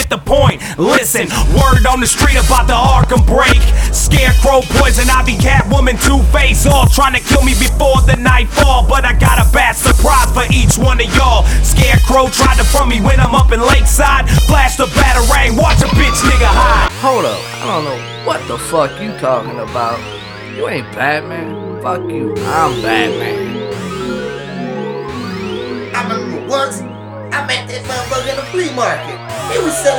get the point. Listen, word on the street about the Arkham break. Scarecrow, Poison Ivy, Catwoman, Two-Face, all trying to kill me before the nightfall. But I got a bad surprise for each one of y'all. Scarecrow tried to front me when I'm up in Lakeside. Flash the batarang, watch a bitch nigga hide. Hold up, I don't know what the fuck you talking about. You ain't Batman. Fuck you, I'm Batman. I remember once, I met that motherfucker in the flea market. He was selling